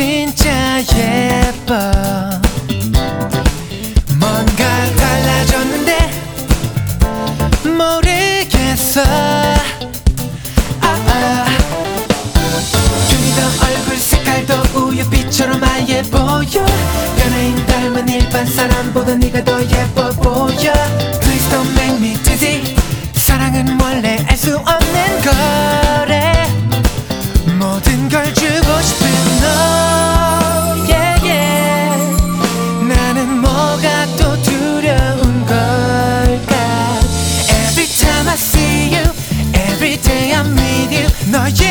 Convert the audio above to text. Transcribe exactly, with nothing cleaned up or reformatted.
진짜 예뻐. 뭔가 달라졌는데 모르겠어. 아아 그리던 얼굴 색깔도 우유빛처럼 아예 보여. 연예인 닮은 일반 사람보다 네가 더 예뻐 보여. Please don't make me dizzy. 사랑은 원래 알 수 없는 거래. 모든 걸 주고 싶은 너 yeah, yeah. 나는 뭐가 또 두려운 걸까. Every time I see you, every day I'm with you. 너의